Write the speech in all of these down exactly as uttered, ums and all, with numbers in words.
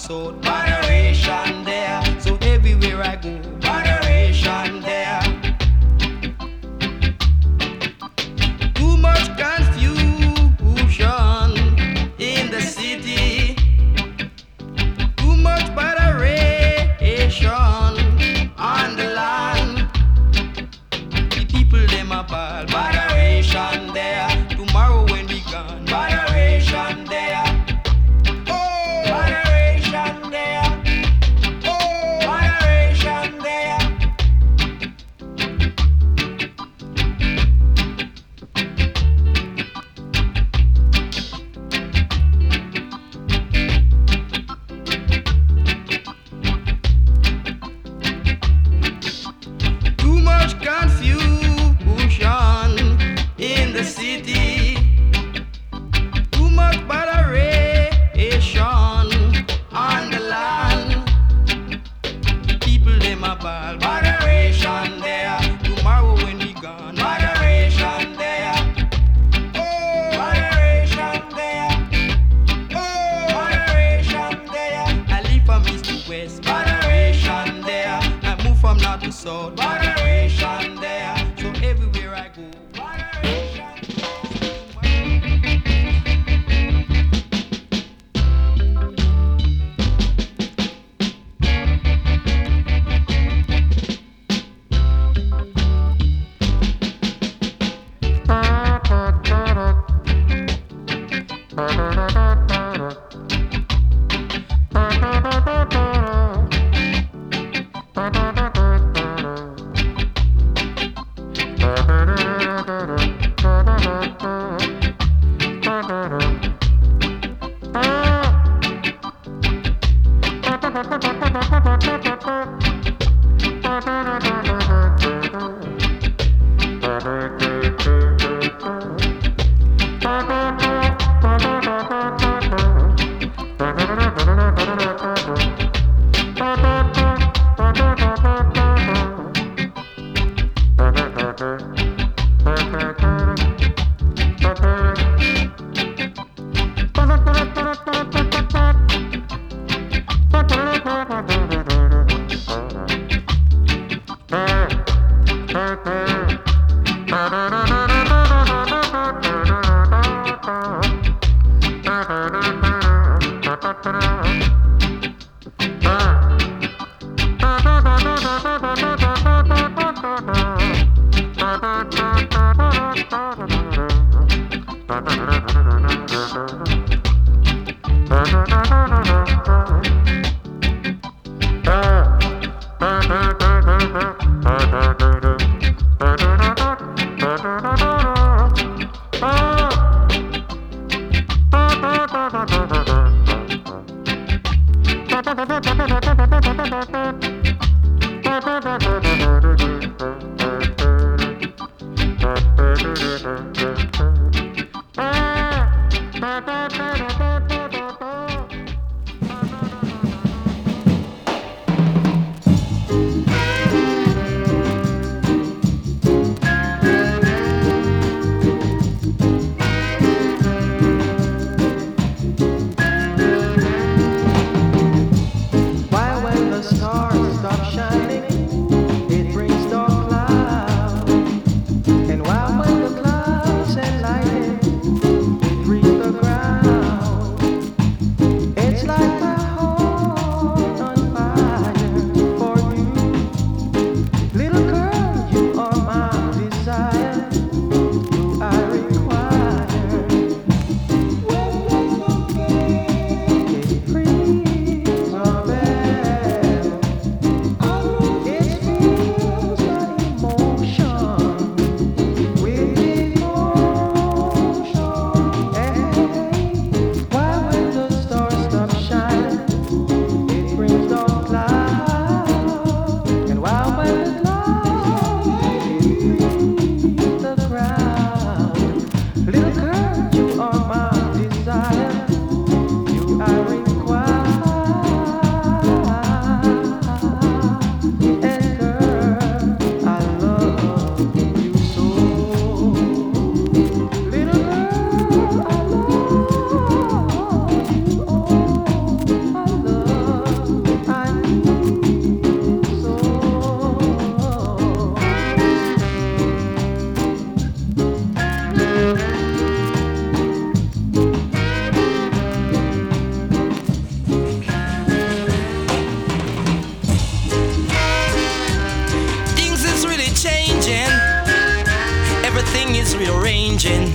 south. Moderation there. So everywhere I go, moderation there. Too much confusion in the city. Too much moderation on the land. The people them a ball. Moderation there. Tomorrow when we gone, moderation there. Oh, moderation there. Oh, moderation there. Too much confusion in the city. Too much moderation on the land. The people them a ball. Moderation there. Tomorrow when we gone, moderation there. Oh, moderation there. Oh, moderation there. I leave from east to west, moderation there. I move from north to south, moderation there. So everywhere I go, moderation. And while when the clouds and changing.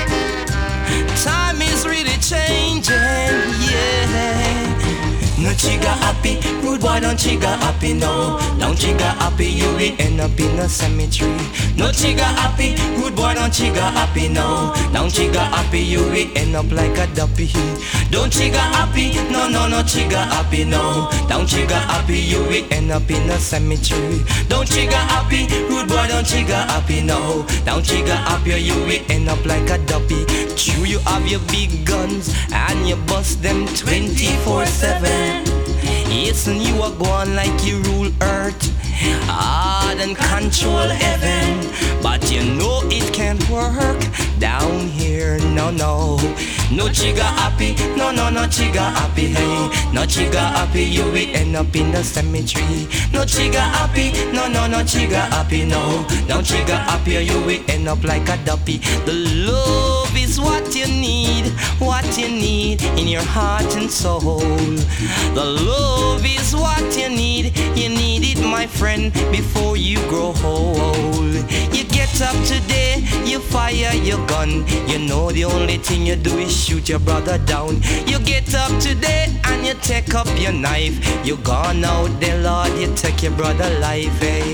Time is really changing, yeah. No chigga happy, rude boy don't chigga happy, no. Don't chigga happy, you will end up in a cemetery. No chigga happy, rude boy don't chigga happy, no. Don't chigga happy, you will end up like a duppy. Don't chigga happy, no, no, no chigga happy, no. Don't chigga happy, you will end up in a cemetery. Don't chigga happy, rude boy don't chigga happy, no. Don't chigga happy, you will end up like a duppy. True, you have your big guns and you bust them twenty-four seven. Yes, and you are going like you rule earth, ah, then control heaven. But you know it can't work down here, no, no. No chigga happy, no, no, no chigga happy, hey. No chigga happy, you will end up in the cemetery. No chigga happy, no, no, no chigga happy, no. No chigga happy, you will end up like a duppy. The love is what you need, what you need in your heart and soul. The love is what you need, you need it, my friend, before you grow old. You get up today, you fire your gun. You know the only thing you do is shoot your brother down. You get up today and you take up your knife. You gone out there, Lord, you take your brother life, hey.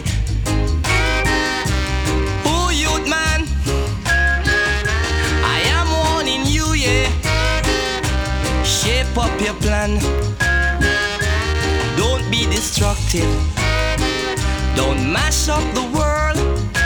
Oh, youth man, I am warning you, yeah. Shape up your plan. Don't be destructive. Don't mash up the world.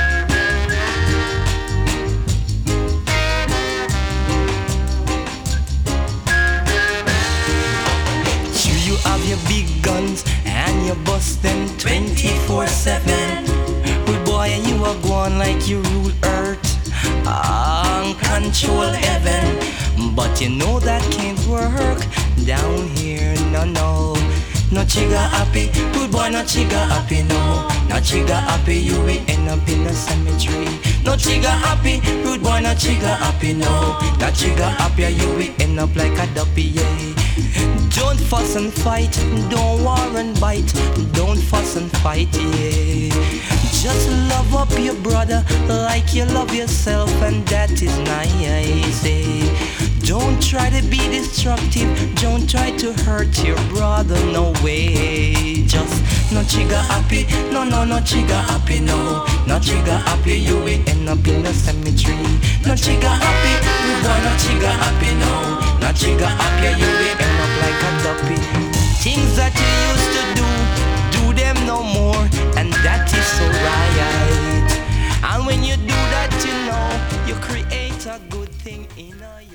You have your big guns and you bust them twenty-four seven. Good boy, and you are going like you rule earth, ah, control heaven. But you know that can't work down here, no, no. No chigga happy, good boy, no chigga happy, no. No chigga happy, you will end up in a cemetery. No chigga happy, good boy, no chigga happy, no. No chigga happy, you will end up like a duppy, yeah. Don't fuss and fight, don't war and bite. Don't fuss and fight, yeah. Just love up your brother like you love yourself, and that is nice, eh. Don't try to be destructive, don't try to hurt your brother, no way. Just no chigga happy, no, no, no chigga happy, no. No chigga happy, you will end up in the cemetery. No chigga happy, you want no chigga happy, no. No chigga happy, you will end up like a duppy. Things that you used to do, do them no more, and that is so right. And when you do that, you know, you create a good thing in your life.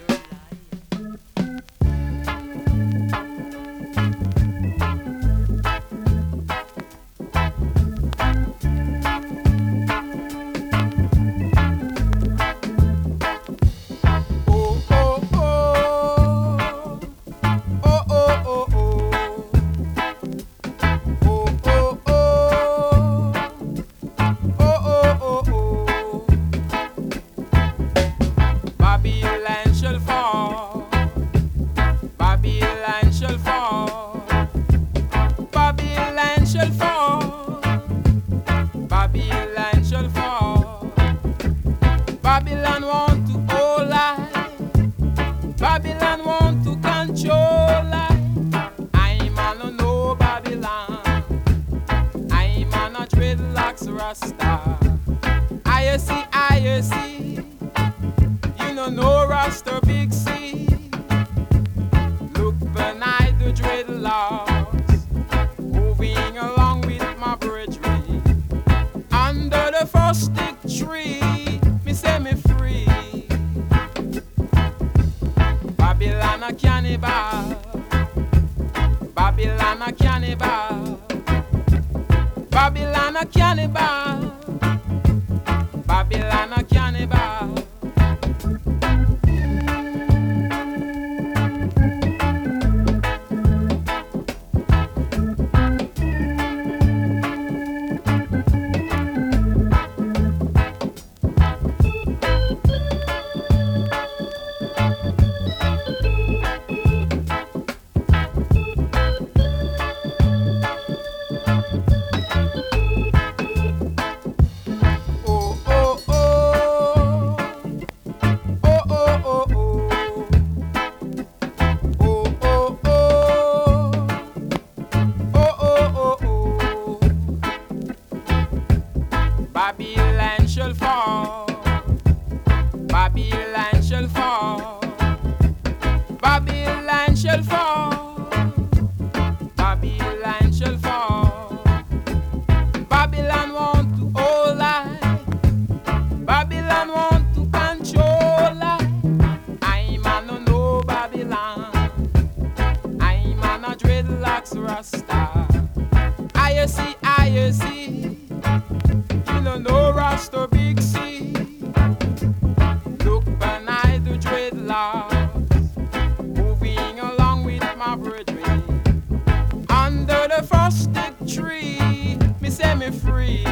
Babylon shall fall. Babylon want to hold I. Babylon want to control I. I'm a no no Babylon. I'm a no dreadlocks Rasta. I see, I see. You know no Rasta big C. Look behind the dreadlocks, moving along with my brethren. Under the frosted tree, me say me free.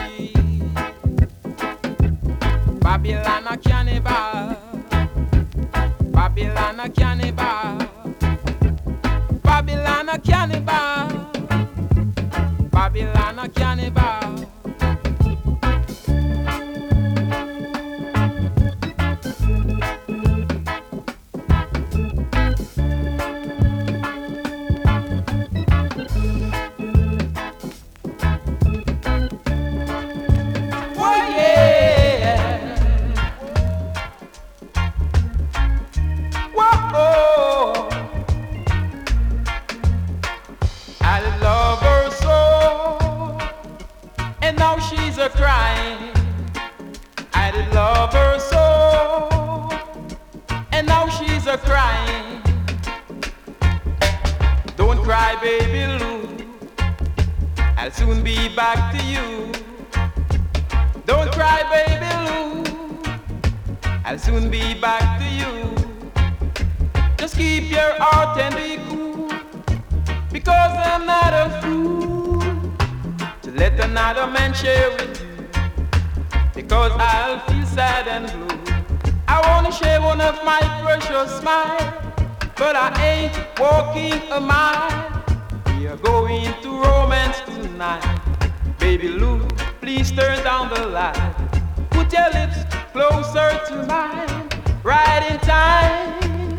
Babylon a cannibal, Babylon a cannibal, Babylon a cannibal, Babylon a cannibal. Crying, I did love her so, and now she's a crying. Don't cry, baby Lou, I'll soon be back to you. Don't cry, baby Lou, I'll soon be back to you. Just keep your heart and be cool, because I'm not a fool to let another man share with you. Because I'll feel sad and blue. I wanna share one of my precious smile, but I ain't walking a mile. We are going to romance tonight. Baby Lou, please turn down the light. Put your lips closer to mine, right in time.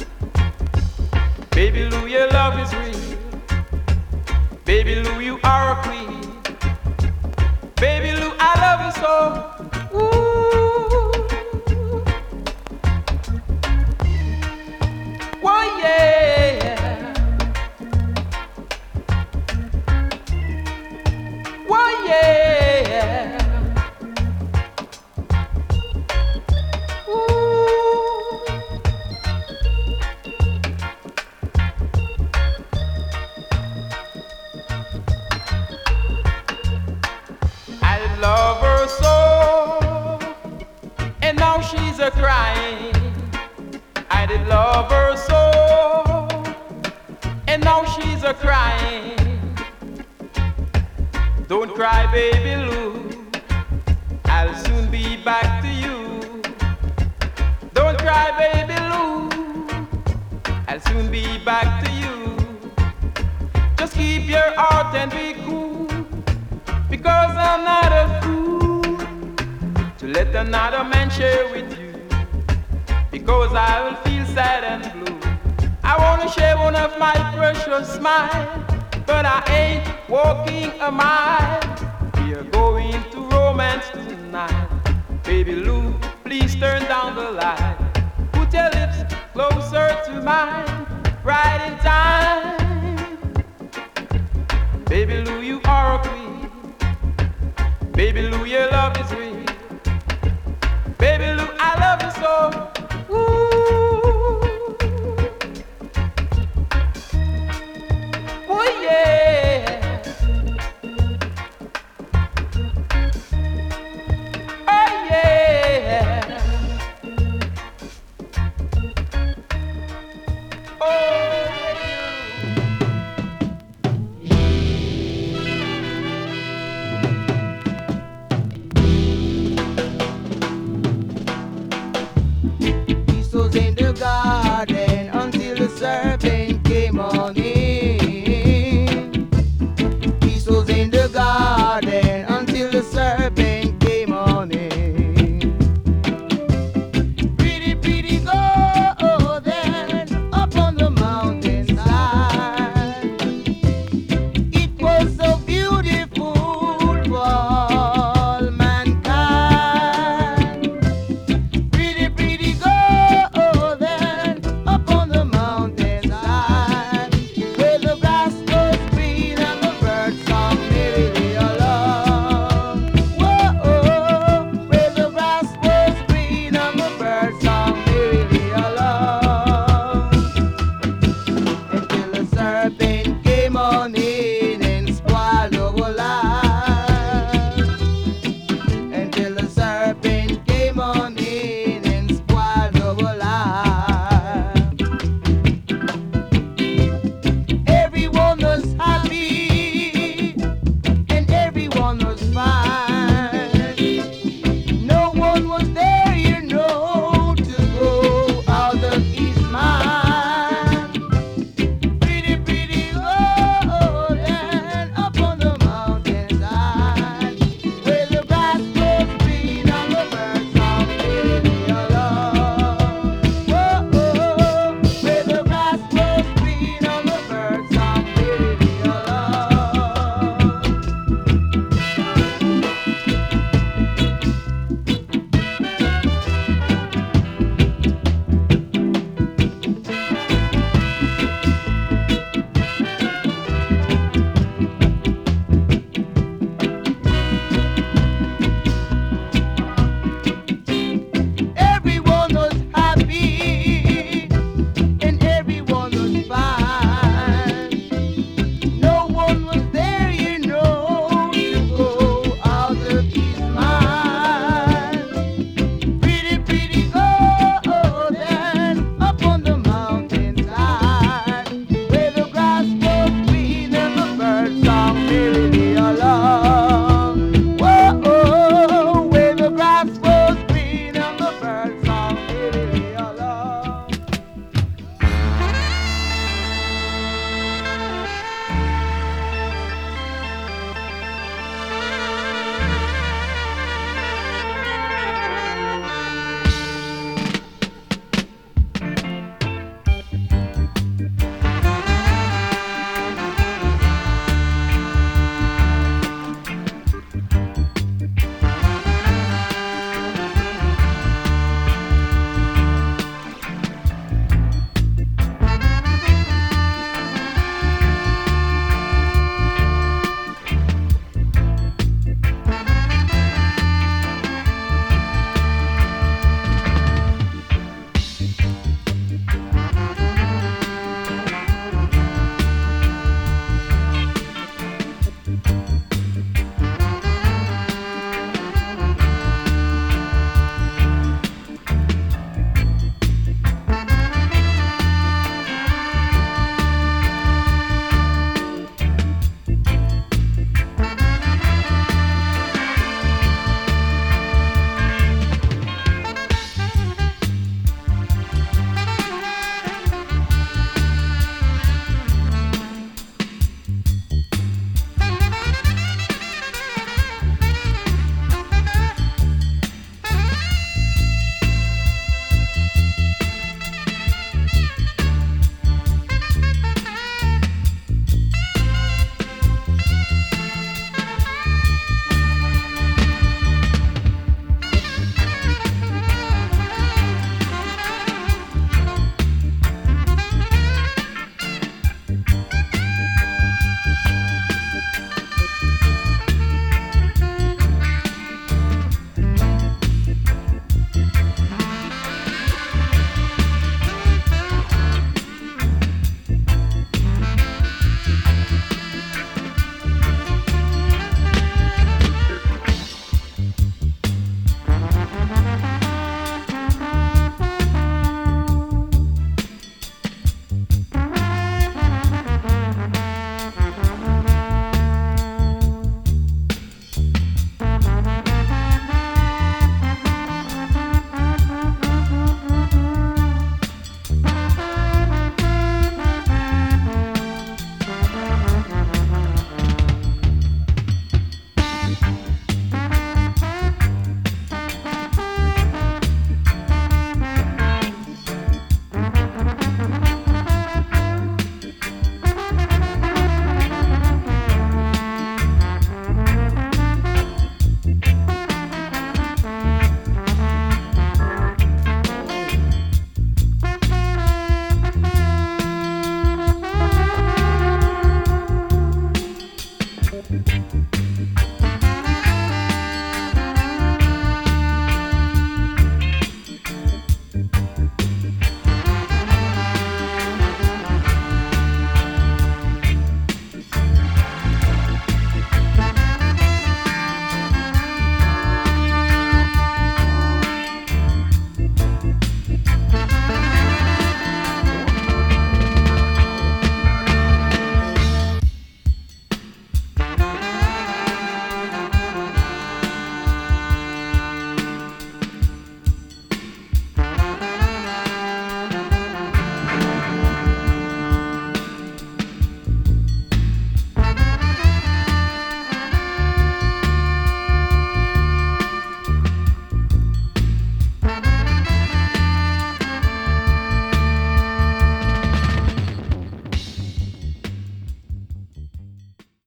Baby Lou, your love is real. Baby Lou, you are a queen. Baby Lou, I love you so. Ooh. Oh yeah. Oh yeah. Ooh. I love her so, and now she's a crying. I did love her so, and now she's a crying. Don't cry, baby Lou, I'll soon be back to you. Don't cry, baby Lou, I'll soon be back to you. Just keep your heart and be cool, because I'm not a fool to let another man share with you. Because I will feel sad and blue. I wanna share one of my precious smile, but I ain't walking a mile. We are going to romance tonight. Baby Lou, please turn down the light. Put your lips closer to mine, right in time. Baby Lou, you are a queen. Baby Lou, your love is real. Baby Lou, I love you so. Ooh. Oh yeah. Oh yeah. Oh.